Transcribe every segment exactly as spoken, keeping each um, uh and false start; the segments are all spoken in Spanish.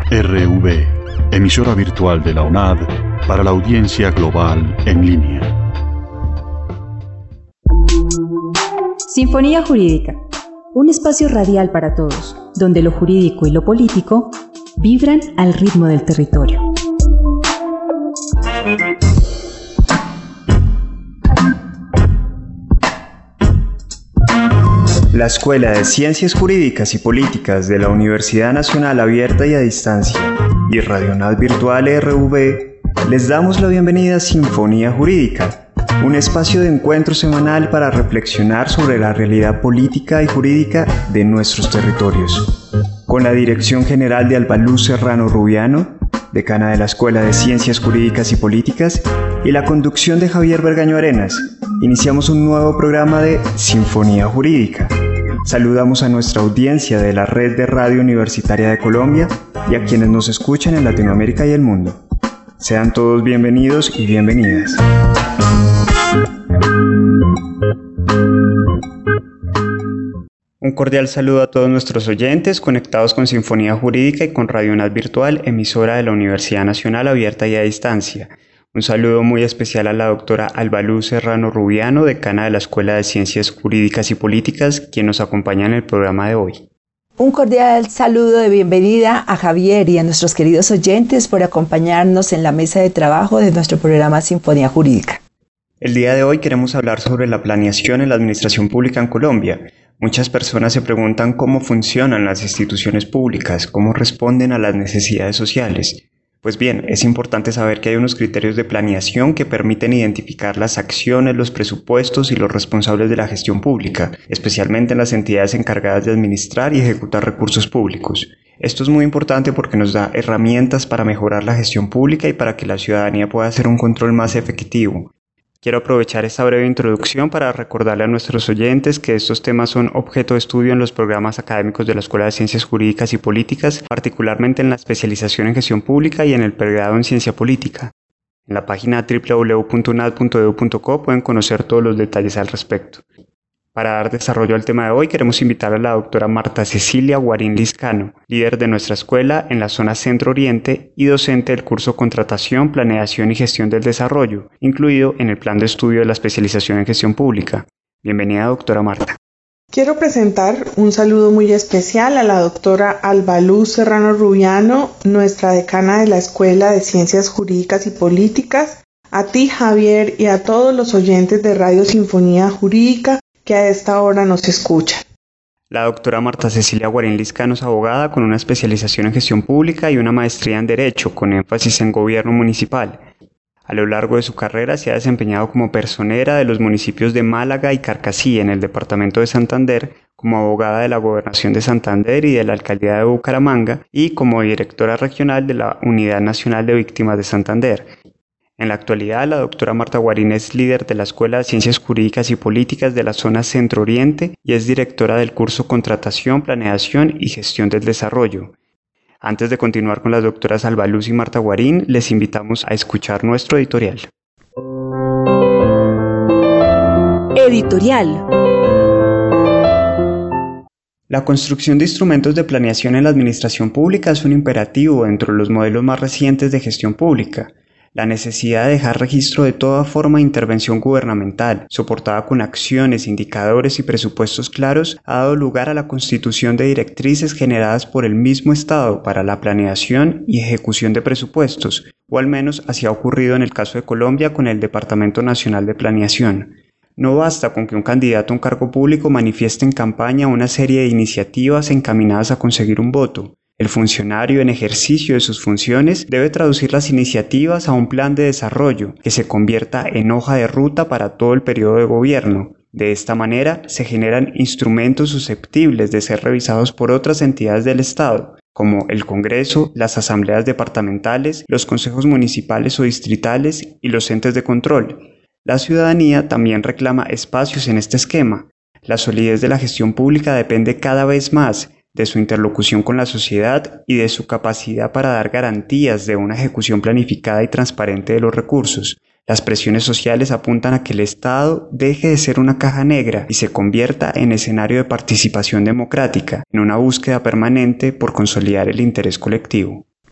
R V, emisora virtual de la U N A D para la audiencia global en línea. Sinfonía Jurídica, un espacio radial para todos, donde lo jurídico y lo político vibran al ritmo del territorio. La Escuela de Ciencias Jurídicas y Políticas de la Universidad Nacional Abierta y a Distancia y Radio U N A D Virtual R V les damos la bienvenida a Sinfonía Jurídica, un espacio de encuentro semanal para reflexionar sobre la realidad política y jurídica de nuestros territorios. Con la dirección general de Albaluz Serrano Rubiano, decana de la Escuela de Ciencias Jurídicas y Políticas, y la conducción de Javier Bergaño Arenas, iniciamos un nuevo programa de Sinfonía Jurídica. Saludamos a nuestra audiencia de la Red de Radio Universitaria de Colombia y a quienes nos escuchan en Latinoamérica y el mundo. Sean todos bienvenidos y bienvenidas. Un cordial saludo a todos nuestros oyentes conectados con Sinfonía Jurídica y con Radio U N A D Virtual, emisora de la Universidad Nacional Abierta y a Distancia. Un saludo muy especial a la doctora Albaluz Serrano Rubiano, decana de la Escuela de Ciencias Jurídicas y Políticas, quien nos acompaña en el programa de hoy. Un cordial saludo de bienvenida a Javier y a nuestros queridos oyentes por acompañarnos en la mesa de trabajo de nuestro programa Sinfonía Jurídica. El día de hoy queremos hablar sobre la planeación en la administración pública en Colombia. Muchas personas se preguntan cómo funcionan las instituciones públicas, cómo responden a las necesidades sociales. Pues bien, es importante saber que hay unos criterios de planeación que permiten identificar las acciones, los presupuestos y los responsables de la gestión pública, especialmente en las entidades encargadas de administrar y ejecutar recursos públicos. Esto es muy importante porque nos da herramientas para mejorar la gestión pública y para que la ciudadanía pueda hacer un control más efectivo. Quiero aprovechar esta breve introducción para recordarle a nuestros oyentes que estos temas son objeto de estudio en los programas académicos de la Escuela de Ciencias Jurídicas y Políticas, particularmente en la especialización en gestión pública y en el pregrado en ciencia política. En la página doble u doble u doble u punto u n a d punto e d u punto co pueden conocer todos los detalles al respecto. Para dar desarrollo al tema de hoy, queremos invitar a la doctora Marta Cecilia Guarín Lizcano, líder de nuestra escuela en la zona Centro-Oriente y docente del curso Contratación, Planeación y Gestión del Desarrollo, incluido en el plan de estudio de la especialización en gestión pública. Bienvenida, doctora Marta. Quiero presentar un saludo muy especial a la doctora Albaluz Serrano Rubiano, nuestra decana de la Escuela de Ciencias Jurídicas y Políticas, a ti, Javier, y a todos los oyentes de Radio Sinfonía Jurídica que a esta hora nos escuchan. La doctora Marta Cecilia Guarín Lizcano es abogada con una especialización en gestión pública y una maestría en Derecho con énfasis en gobierno municipal. A lo largo de su carrera se ha desempeñado como personera de los municipios de Málaga y Carcassí en el departamento de Santander, como abogada de la Gobernación de Santander y de la Alcaldía de Bucaramanga y como directora regional de la Unidad Nacional de Víctimas de Santander. En la actualidad, la doctora Marta Guarín es líder de la Escuela de Ciencias Jurídicas y Políticas de la zona Centro-Oriente y es directora del curso Contratación, Planeación y Gestión del Desarrollo. Antes de continuar con las doctoras Albaluz y Marta Guarín, les invitamos a escuchar nuestro editorial. Editorial. La construcción de instrumentos de planeación en la administración pública es un imperativo dentro de los modelos más recientes de gestión pública. La necesidad de dejar registro de toda forma de intervención gubernamental, soportada con acciones, indicadores y presupuestos claros, ha dado lugar a la constitución de directrices generadas por el mismo Estado para la planeación y ejecución de presupuestos, o al menos así ha ocurrido en el caso de Colombia con el Departamento Nacional de Planeación. No basta con que un candidato a un cargo público manifieste en campaña una serie de iniciativas encaminadas a conseguir un voto. El funcionario en ejercicio de sus funciones debe traducir las iniciativas a un plan de desarrollo que se convierta en hoja de ruta para todo el periodo de gobierno. De esta manera se generan instrumentos susceptibles de ser revisados por otras entidades del Estado, como el Congreso, las asambleas departamentales, los consejos municipales o distritales y los entes de control. La ciudadanía también reclama espacios en este esquema. La solidez de la gestión pública depende cada vez más de su interlocución con la sociedad y de su capacidad para dar garantías de una ejecución planificada y transparente de los recursos. Las presiones sociales apuntan a que el Estado deje de ser una caja negra y se convierta en escenario de participación democrática, en una búsqueda permanente por consolidar el interés colectivo.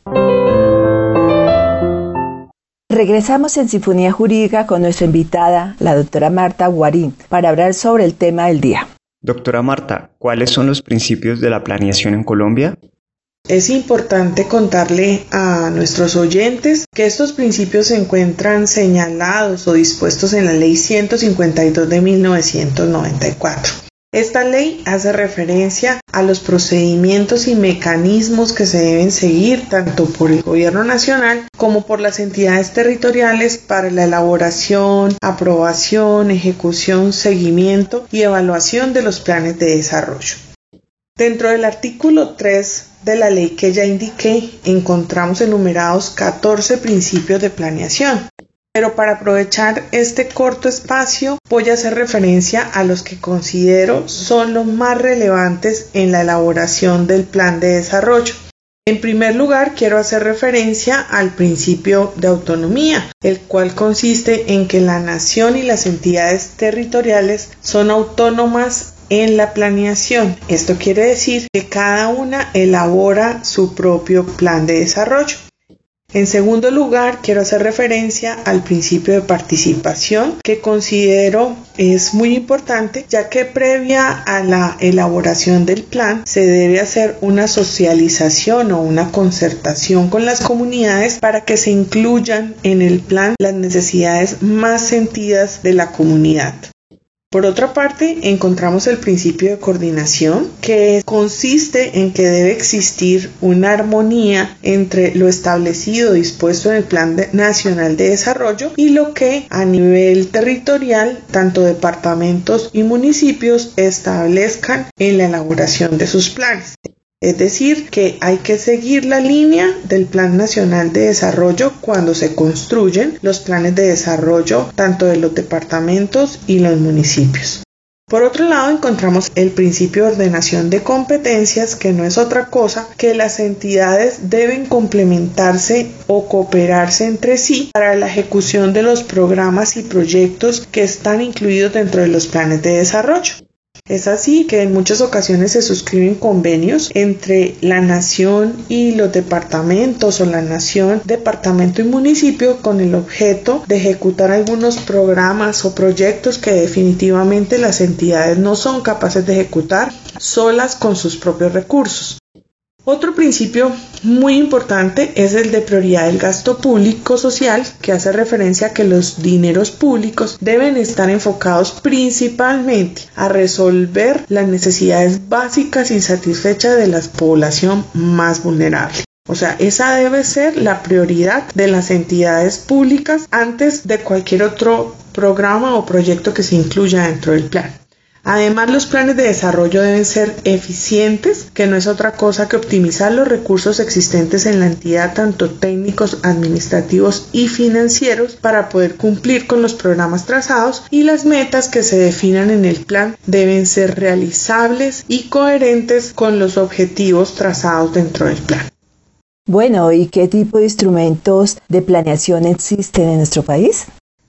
Regresamos en Sinfonía Jurídica con nuestra invitada, la doctora Marta Guarín, para hablar sobre el tema del día. Doctora Marta, ¿cuáles son los principios de la planeación en Colombia? Es importante contarle a nuestros oyentes que estos principios se encuentran señalados o dispuestos en la Ley ciento cincuenta y dos de mil novecientos noventa y cuatro. Esta ley hace referencia a los procedimientos y mecanismos que se deben seguir tanto por el Gobierno Nacional como por las entidades territoriales para la elaboración, aprobación, ejecución, seguimiento y evaluación de los planes de desarrollo. Dentro del artículo tres de la ley que ya indiqué, encontramos enumerados catorce principios de planeación. Pero para aprovechar este corto espacio voy a hacer referencia a los que considero son los más relevantes en la elaboración del plan de desarrollo. En primer lugar, quiero hacer referencia al principio de autonomía, el cual consiste en que la nación y las entidades territoriales son autónomas en la planeación. Esto quiere decir que cada una elabora su propio plan de desarrollo. En segundo lugar, quiero hacer referencia al principio de participación, que considero es muy importante, ya que previa a la elaboración del plan se debe hacer una socialización o una concertación con las comunidades para que se incluyan en el plan las necesidades más sentidas de la comunidad. Por otra parte, encontramos el principio de coordinación, que consiste en que debe existir una armonía entre lo establecido dispuesto en el Plan Nacional de Desarrollo y lo que a nivel territorial, tanto departamentos y municipios establezcan en la elaboración de sus planes. Es decir, que hay que seguir la línea del Plan Nacional de Desarrollo cuando se construyen los planes de desarrollo tanto de los departamentos y los municipios. Por otro lado, encontramos el principio de ordenación de competencias, que no es otra cosa que las entidades deben complementarse o cooperarse entre sí para la ejecución de los programas y proyectos que están incluidos dentro de los planes de desarrollo. Es así que en muchas ocasiones se suscriben convenios entre la nación y los departamentos o la nación, departamento y municipio con el objeto de ejecutar algunos programas o proyectos que definitivamente las entidades no son capaces de ejecutar solas con sus propios recursos. Otro principio muy importante es el de prioridad del gasto público social, que hace referencia a que los dineros públicos deben estar enfocados principalmente a resolver las necesidades básicas insatisfechas de la población más vulnerable. O sea, esa debe ser la prioridad de las entidades públicas antes de cualquier otro programa o proyecto que se incluya dentro del plan. Además, los planes de desarrollo deben ser eficientes, que no es otra cosa que optimizar los recursos existentes en la entidad, tanto técnicos, administrativos y financieros, para poder cumplir con los programas trazados, y las metas que se definan en el plan deben ser realizables y coherentes con los objetivos trazados dentro del plan. Bueno, ¿y qué tipo de instrumentos de planeación existen en nuestro país?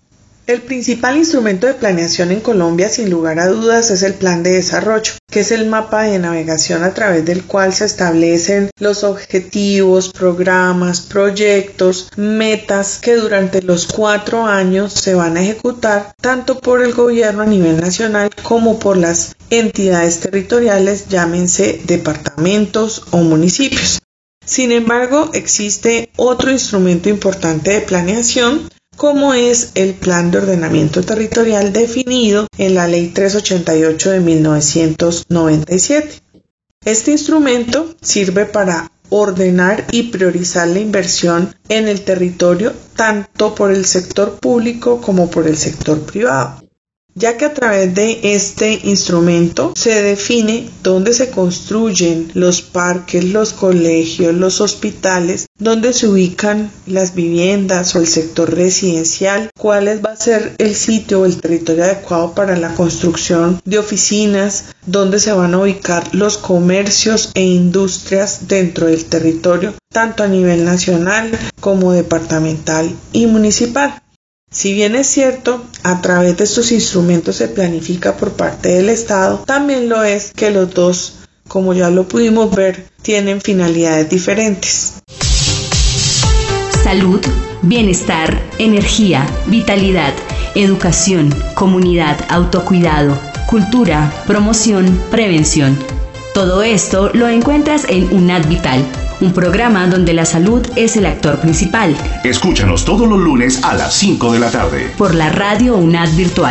El principal instrumento de planeación en Colombia, sin lugar a dudas, es el Plan de Desarrollo, que es el mapa de navegación a través del cual se establecen los objetivos, programas, proyectos, metas que durante los cuatro años se van a ejecutar tanto por el gobierno a nivel nacional como por las entidades territoriales, llámense departamentos o municipios. Sin embargo, existe otro instrumento importante de planeación, como es el Plan de Ordenamiento Territorial definido en la Ley trescientos ochenta y ocho de mil novecientos noventa y siete. Este instrumento sirve para ordenar y priorizar la inversión en el territorio tanto por el sector público como por el sector privado, ya que a través de este instrumento se define dónde se construyen los parques, los colegios, los hospitales, dónde se ubican las viviendas o el sector residencial, cuál va a ser el sitio o el territorio adecuado para la construcción de oficinas, dónde se van a ubicar los comercios e industrias dentro del territorio, tanto a nivel nacional como departamental y municipal. Si bien es cierto, a través de estos instrumentos se planifica por parte del Estado, también lo es que los dos, como ya lo pudimos ver, tienen finalidades diferentes. Salud, bienestar, energía, vitalidad, educación, comunidad, autocuidado, cultura, promoción, prevención. Todo esto lo encuentras en UNAD Vital, un programa donde la salud es el actor principal. Escúchanos todos los lunes a las cinco de la tarde. Por la radio UNAD Virtual.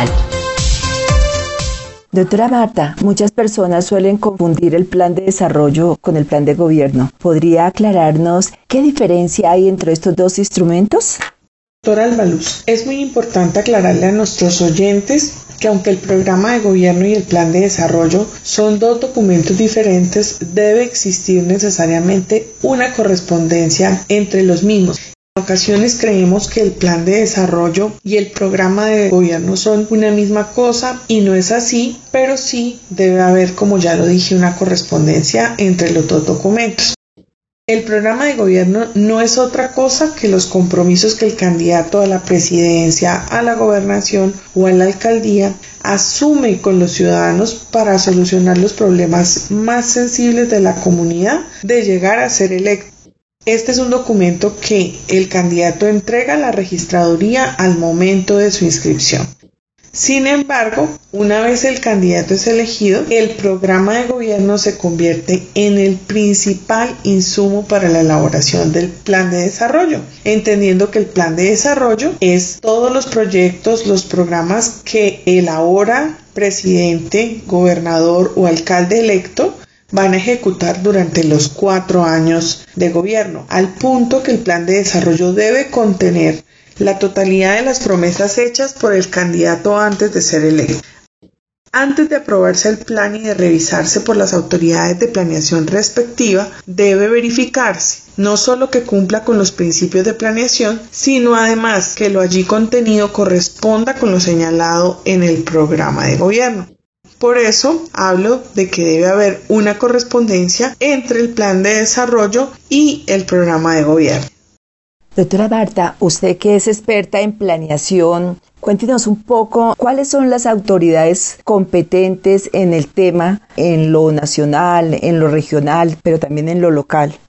Doctora Marta, muchas personas suelen confundir el plan de desarrollo con el plan de gobierno. ¿Podría aclararnos qué diferencia hay entre estos dos instrumentos? Doctora Albaluz, es muy importante aclararle a nuestros oyentes que aunque el programa de gobierno y el plan de desarrollo son dos documentos diferentes, debe existir necesariamente una correspondencia entre los mismos. En ocasiones creemos que el plan de desarrollo y el programa de gobierno son una misma cosa y no es así, pero sí debe haber, como ya lo dije, una correspondencia entre los dos documentos. El programa de gobierno no es otra cosa que los compromisos que el candidato a la presidencia, a la gobernación o a la alcaldía asume con los ciudadanos para solucionar los problemas más sensibles de la comunidad de llegar a ser electo. Este es un documento que el candidato entrega a la registraduría al momento de su inscripción. Sin embargo, una vez el candidato es elegido, el programa de gobierno se convierte en el principal insumo para la elaboración del plan de desarrollo, entendiendo que el plan de desarrollo es todos los proyectos, los programas que el ahora presidente, gobernador o alcalde electo van a ejecutar durante los cuatro años de gobierno, al punto que el plan de desarrollo debe contener la totalidad de las promesas hechas por el candidato antes de ser electo. Antes de aprobarse el plan y de revisarse por las autoridades de planeación respectiva, debe verificarse no solo que cumpla con los principios de planeación, sino además que lo allí contenido corresponda con lo señalado en el programa de gobierno. Por eso hablo de que debe haber una correspondencia entre el plan de desarrollo y el programa de gobierno. Doctora Marta, usted que es experta en planeación, cuéntenos un poco cuáles son las autoridades competentes en el tema, en lo nacional, en lo regional, pero también en lo local.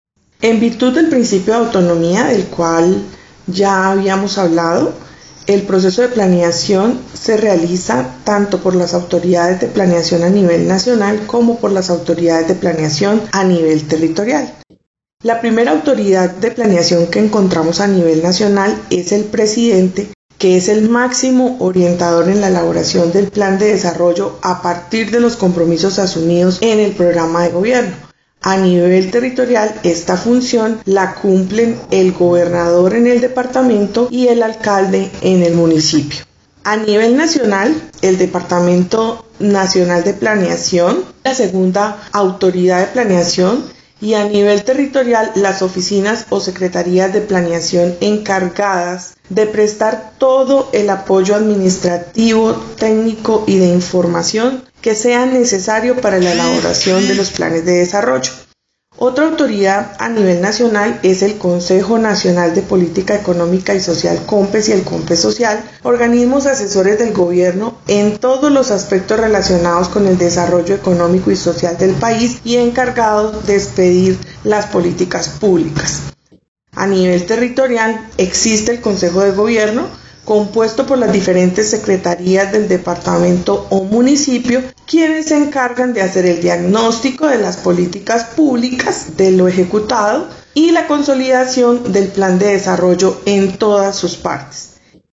En virtud del principio de autonomía, del cual ya habíamos hablado, el proceso de planeación se realiza tanto por las autoridades de planeación a nivel nacional como por las autoridades de planeación a nivel territorial. La primera autoridad de planeación que encontramos a nivel nacional es el presidente, que es el máximo orientador en la elaboración del plan de desarrollo a partir de los compromisos asumidos en el programa de gobierno. A nivel territorial, esta función la cumplen el gobernador en el departamento y el alcalde en el municipio. A nivel nacional, el Departamento Nacional de Planeación, la segunda autoridad de planeación, y a nivel territorial, las oficinas o secretarías de planeación encargadas de prestar todo el apoyo administrativo, técnico y de información que sea necesario para la elaboración de los planes de desarrollo. Otra autoridad a nivel nacional es el Consejo Nacional de Política Económica y Social, COMPES, y el COMPES Social, organismos asesores del gobierno en todos los aspectos relacionados con el desarrollo económico y social del país y encargados de expedir las políticas públicas. A nivel territorial existe el Consejo de Gobierno, compuesto por las diferentes secretarías del departamento o municipio, quienes se encargan de hacer el diagnóstico de las políticas públicas, de lo ejecutado y la consolidación del plan de desarrollo en todas sus partes.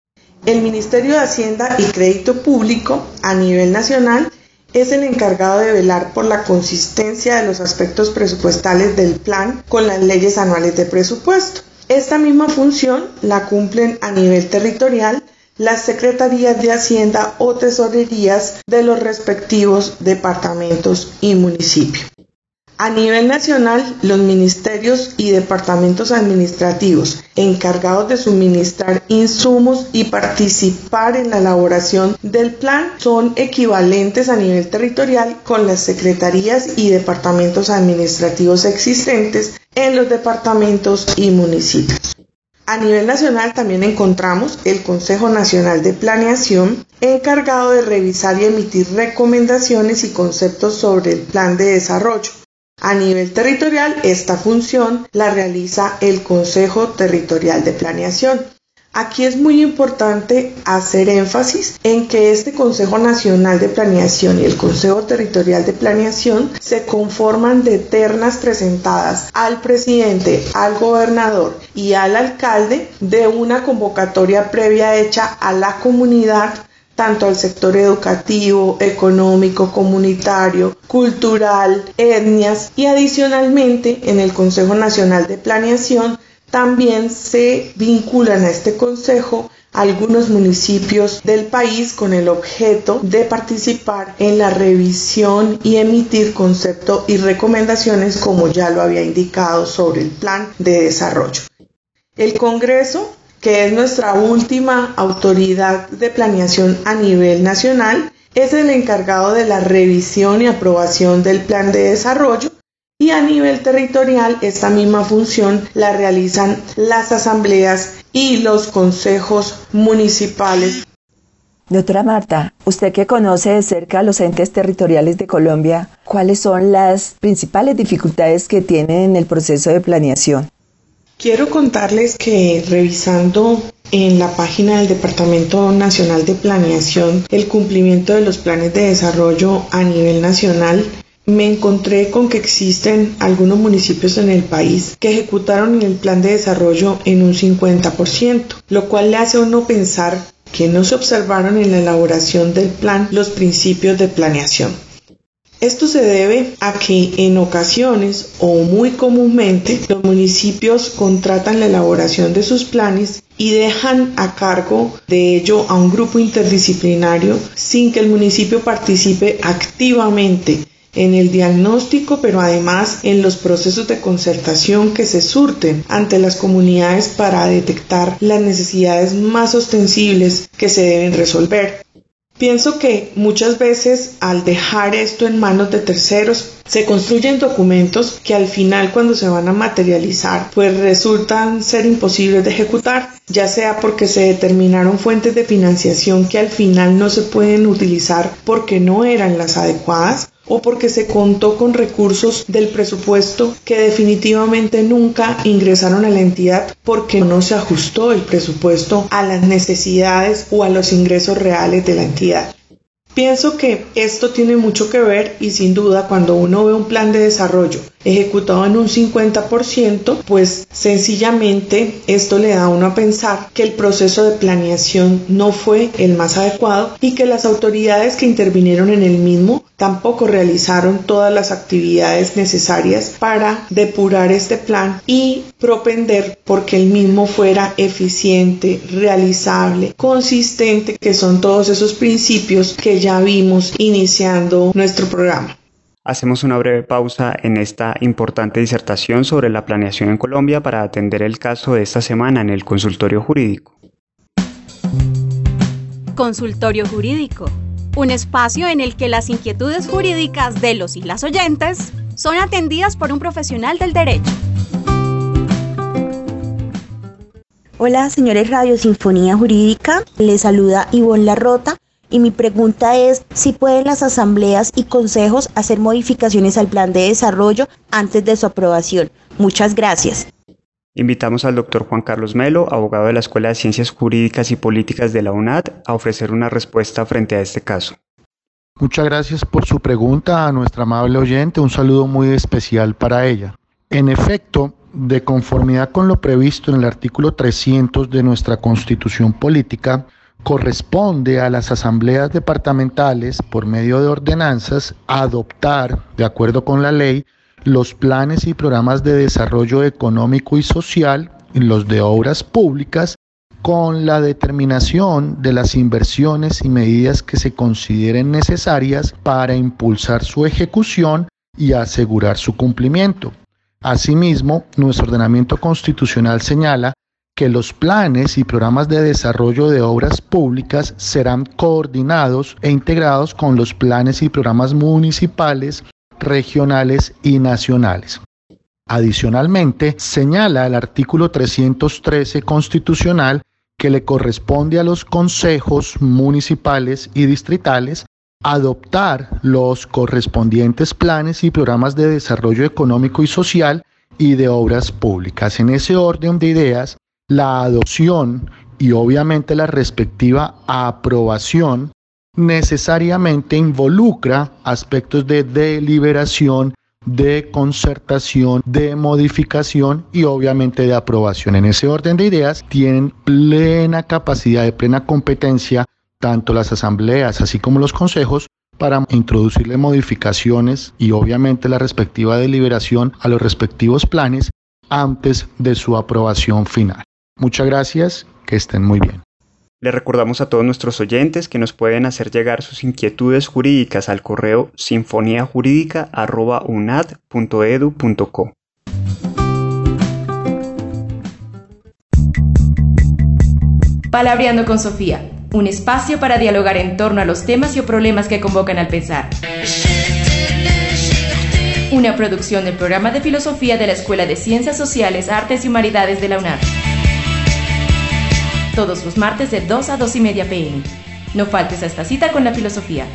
El Ministerio de Hacienda y Crédito Público a nivel nacional es el encargado de velar por la consistencia de los aspectos presupuestales del plan con las leyes anuales de presupuesto. Esta misma función la cumplen a nivel territorial las secretarías de Hacienda o tesorerías de los respectivos departamentos y municipios. A nivel nacional, los ministerios y departamentos administrativos encargados de suministrar insumos y participar en la elaboración del plan son equivalentes a nivel territorial con las secretarías y departamentos administrativos existentes en los departamentos y municipios. A nivel nacional también encontramos el Consejo Nacional de Planeación, encargado de revisar y emitir recomendaciones y conceptos sobre el plan de desarrollo. A nivel territorial, esta función la realiza el Consejo Territorial de Planeación. Aquí es muy importante hacer énfasis en que este Consejo Nacional de Planeación y el Consejo Territorial de Planeación se conforman de ternas presentadas al presidente, al gobernador y al alcalde de una convocatoria previa hecha a la comunidad, tanto al sector educativo, económico, comunitario, cultural, etnias, y adicionalmente en el Consejo Nacional de Planeación también se vinculan a este consejo algunos municipios del país con el objeto de participar en la revisión y emitir conceptos y recomendaciones, como ya lo había indicado, sobre el plan de desarrollo. El Congreso, que es nuestra última autoridad de planeación a nivel nacional, es el encargado de la revisión y aprobación del plan de desarrollo, y a nivel territorial esta misma función la realizan las asambleas y los consejos municipales. Doctora Marta, usted que conoce de cerca a los entes territoriales de Colombia, ¿cuáles son las principales dificultades que tienen en el proceso de planeación? Quiero contarles que revisando en la página del Departamento Nacional de Planeación el cumplimiento de los planes de desarrollo a nivel nacional, me encontré con que existen algunos municipios en el país que ejecutaron el plan de desarrollo en un cincuenta por ciento, lo cual le hace a uno pensar que no se observaron en la elaboración del plan los principios de planeación. Esto se debe a que en ocasiones o muy comúnmente los municipios contratan la elaboración de sus planes y dejan a cargo de ello a un grupo interdisciplinario sin que el municipio participe activamente en el diagnóstico, pero además en los procesos de concertación que se surten ante las comunidades para detectar las necesidades más ostensibles que se deben resolver. Pienso que muchas veces al dejar esto en manos de terceros se construyen documentos que al final, cuando se van a materializar, pues resultan ser imposibles de ejecutar, ya sea porque se determinaron fuentes de financiación que al final no se pueden utilizar porque no eran las adecuadas, o porque se contó con recursos del presupuesto que definitivamente nunca ingresaron a la entidad porque no se ajustó el presupuesto a las necesidades o a los ingresos reales de la entidad. Pienso que esto tiene mucho que ver, y sin duda cuando uno ve un plan de desarrollo ejecutado en un cincuenta por ciento, pues sencillamente esto le da a uno a pensar que el proceso de planeación no fue el más adecuado y que las autoridades que intervinieron en el mismo tampoco realizaron todas las actividades necesarias para depurar este plan y propender porque el mismo fuera eficiente, realizable, consistente, que son todos esos principios que ya vimos iniciando nuestro programa. Hacemos una breve pausa en esta importante disertación sobre la planeación en Colombia para atender el caso de esta semana en el consultorio jurídico. Consultorio jurídico, un espacio en el que las inquietudes jurídicas de los y las oyentes son atendidas por un profesional del derecho. Hola, señores Radio Sinfonía Jurídica, les saluda Ivonne Larrota. Y mi pregunta es si pueden las asambleas y consejos hacer modificaciones al plan de desarrollo antes de su aprobación. Muchas gracias. Invitamos al doctor Juan Carlos Melo, abogado de la Escuela de Ciencias Jurídicas y Políticas de la UNAD, a ofrecer una respuesta frente a este caso. Muchas gracias por su pregunta a nuestra amable oyente. Un saludo muy especial para ella. En efecto, de conformidad con lo previsto en el artículo trescientos de nuestra Constitución Política, corresponde a las asambleas departamentales, por medio de ordenanzas, adoptar, de acuerdo con la ley, los planes y programas de desarrollo económico y social, los de obras públicas, con la determinación de las inversiones y medidas que se consideren necesarias para impulsar su ejecución y asegurar su cumplimiento. Asimismo, nuestro ordenamiento constitucional señala que los planes y programas de desarrollo de obras públicas serán coordinados e integrados con los planes y programas municipales, regionales y nacionales. Adicionalmente, señala el artículo trescientos trece constitucional que le corresponde a los consejos municipales y distritales adoptar los correspondientes planes y programas de desarrollo económico y social y de obras públicas. En ese orden de ideas, la adopción y obviamente la respectiva aprobación necesariamente involucra aspectos de deliberación, de concertación, de modificación y obviamente de aprobación. En ese orden de ideas tienen plena capacidad, de plena competencia, tanto las asambleas así como los consejos, para introducirle modificaciones y obviamente la respectiva deliberación a los respectivos planes antes de su aprobación final. Muchas gracias, que estén muy bien. Le recordamos a todos nuestros oyentes que nos pueden hacer llegar sus inquietudes jurídicas al correo sinfonía jurídica arroba u n a d punto e d u punto co. Palabreando con Sofía, un espacio para dialogar en torno a los temas y o problemas que convocan al pensar. Una producción del programa de filosofía de la Escuela de Ciencias Sociales, Artes y Humanidades de la UNAD. Todos los martes de dos a dos y media pm. No faltes a esta cita con la filosofía.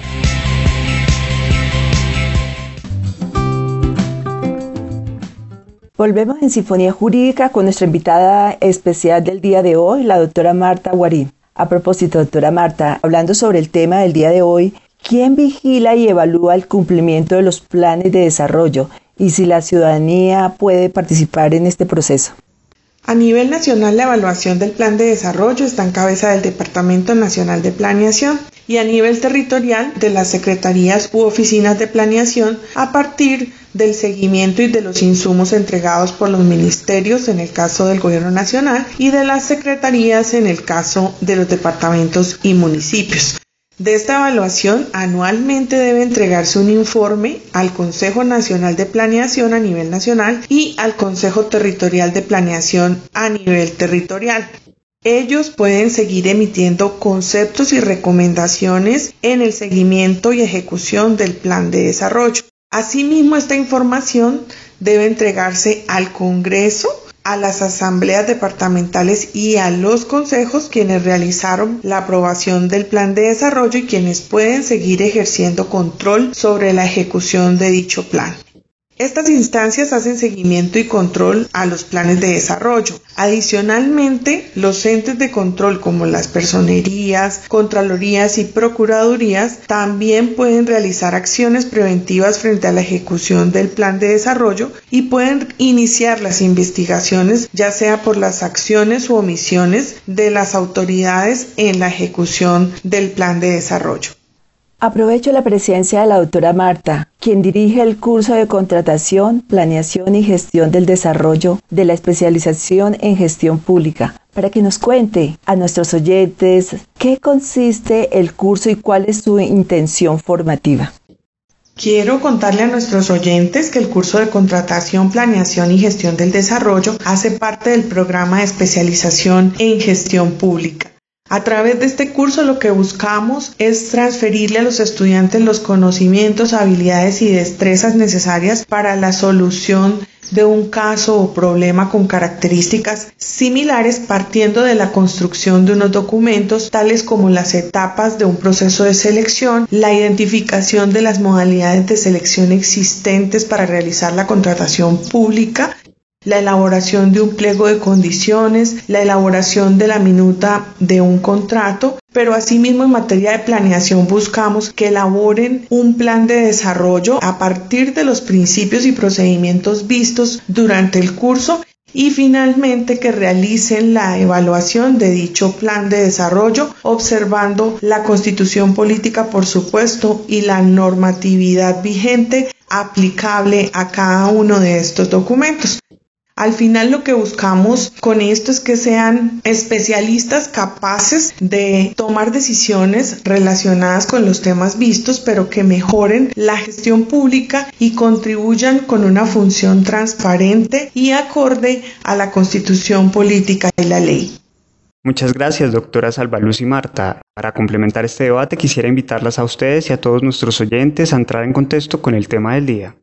Volvemos en Sinfonía Jurídica con nuestra invitada especial del día de hoy, la doctora Marta Guarín. A propósito, doctora Marta, hablando sobre el tema del día de hoy, ¿quién vigila y evalúa el cumplimiento de los planes de desarrollo y si la ciudadanía puede participar en este proceso? A nivel nacional, la evaluación del plan de desarrollo está en cabeza del Departamento Nacional de Planeación y a nivel territorial de las secretarías u oficinas de planeación a partir del seguimiento y de los insumos entregados por los ministerios en el caso del Gobierno Nacional y de las secretarías en el caso de los departamentos y municipios. De esta evaluación, anualmente debe entregarse un informe al Consejo Nacional de Planeación a nivel nacional y al Consejo Territorial de Planeación a nivel territorial. Ellos pueden seguir emitiendo conceptos y recomendaciones en el seguimiento y ejecución del plan de desarrollo. Asimismo, esta información debe entregarse al Congreso, a las asambleas departamentales y a los consejos, quienes realizaron la aprobación del plan de desarrollo y quienes pueden seguir ejerciendo control sobre la ejecución de dicho plan. Estas instancias hacen seguimiento y control a los planes de desarrollo. Adicionalmente, los entes de control como las personerías, contralorías y procuradurías también pueden realizar acciones preventivas frente a la ejecución del plan de desarrollo y pueden iniciar las investigaciones, ya sea por las acciones u omisiones de las autoridades en la ejecución del plan de desarrollo. Aprovecho la presencia de la doctora Marta, quien dirige el curso de contratación, planeación y gestión del desarrollo de la especialización en gestión pública, para que nos cuente a nuestros oyentes qué consiste el curso y cuál es su intención formativa. Quiero contarle a nuestros oyentes que el curso de contratación, planeación y gestión del desarrollo hace parte del programa de especialización en gestión pública. A través de este curso lo que buscamos es transferirle a los estudiantes los conocimientos, habilidades y destrezas necesarias para la solución de un caso o problema con características similares, partiendo de la construcción de unos documentos tales como las etapas de un proceso de selección, la identificación de las modalidades de selección existentes para realizar la contratación pública, la elaboración de un pliego de condiciones, la elaboración de la minuta de un contrato, pero asimismo en materia de planeación buscamos que elaboren un plan de desarrollo a partir de los principios y procedimientos vistos durante el curso y finalmente que realicen la evaluación de dicho plan de desarrollo observando la Constitución Política, por supuesto, y la normatividad vigente aplicable a cada uno de estos documentos. Al final lo que buscamos con esto es que sean especialistas capaces de tomar decisiones relacionadas con los temas vistos, pero que mejoren la gestión pública y contribuyan con una función transparente y acorde a la Constitución Política y la ley. Muchas gracias, doctora Salvaluz y Marta. Para complementar este debate quisiera invitarlas a ustedes y a todos nuestros oyentes a entrar en contexto con el tema del día.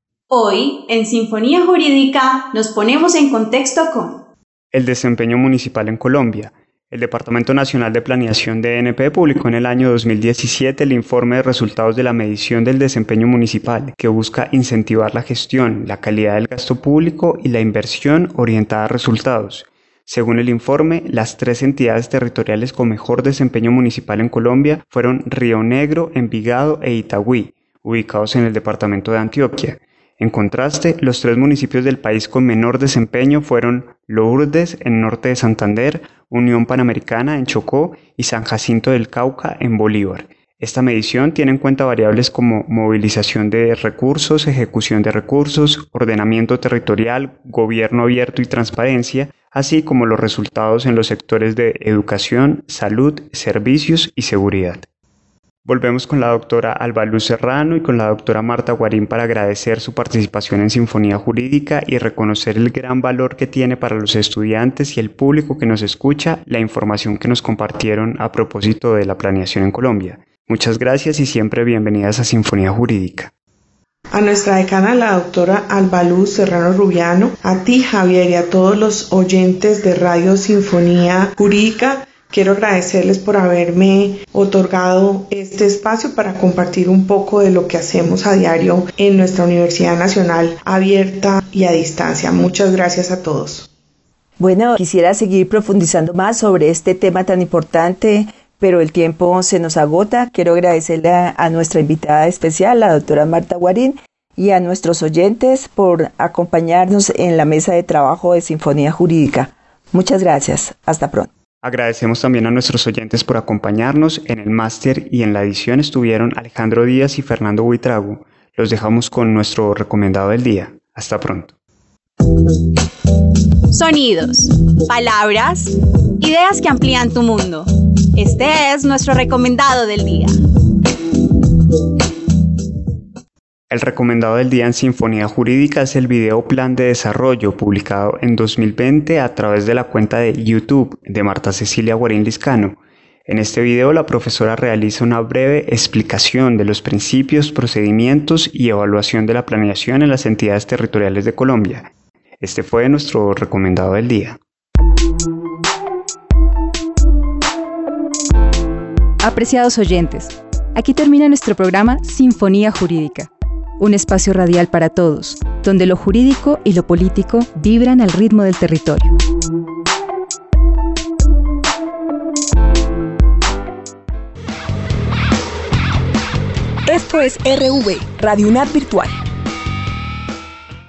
Hoy, en Sinfonía Jurídica, nos ponemos en contexto con el desempeño municipal en Colombia. El Departamento Nacional de Planeación D N P publicó en el año dos mil diecisiete el informe de resultados de la medición del desempeño municipal, que busca incentivar la gestión, la calidad del gasto público y la inversión orientada a resultados. Según el informe, las tres entidades territoriales con mejor desempeño municipal en Colombia fueron Río Negro, Envigado e Itagüí, ubicados en el departamento de Antioquia. En contraste, los tres municipios del país con menor desempeño fueron Lourdes, en norte de Santander, Unión Panamericana, en Chocó, y San Jacinto del Cauca, en Bolívar. Esta medición tiene en cuenta variables como movilización de recursos, ejecución de recursos, ordenamiento territorial, gobierno abierto y transparencia, así como los resultados en los sectores de educación, salud, servicios y seguridad. Volvemos con la doctora Albaluz Serrano y con la doctora Marta Guarín para agradecer su participación en Sinfonía Jurídica y reconocer el gran valor que tiene para los estudiantes y el público que nos escucha la información que nos compartieron a propósito de la planeación en Colombia. Muchas gracias y siempre bienvenidas a Sinfonía Jurídica. A nuestra decana, la doctora Albaluz Serrano Rubiano, a ti, Javier, y a todos los oyentes de Radio Sinfonía Jurídica, quiero agradecerles por haberme otorgado este espacio para compartir un poco de lo que hacemos a diario en nuestra Universidad Nacional abierta y a distancia. Muchas gracias a todos. Bueno, quisiera seguir profundizando más sobre este tema tan importante, pero el tiempo se nos agota. Quiero agradecerle a, a nuestra invitada especial, la doctora Marta Guarín, y a nuestros oyentes por acompañarnos en la mesa de trabajo de Sinfonía Jurídica. Muchas gracias. Hasta pronto. Agradecemos también a nuestros oyentes por acompañarnos. En el máster y en la edición estuvieron Alejandro Díaz y Fernando Buitrago. Los dejamos con nuestro recomendado del día. Hasta pronto. Sonidos, palabras, ideas que amplían tu mundo. Este es nuestro recomendado del día. El recomendado del día en Sinfonía Jurídica es el video Plan de Desarrollo, publicado en dos mil veinte a través de la cuenta de YouTube de Marta Cecilia Guarín Liscano. En este video, la profesora realiza una breve explicación de los principios, procedimientos y evaluación de la planeación en las entidades territoriales de Colombia. Este fue nuestro recomendado del día. Apreciados oyentes, aquí termina nuestro programa Sinfonía Jurídica, un espacio radial para todos, donde lo jurídico y lo político vibran al ritmo del territorio. Esto es R V, Radio UNAD Virtual.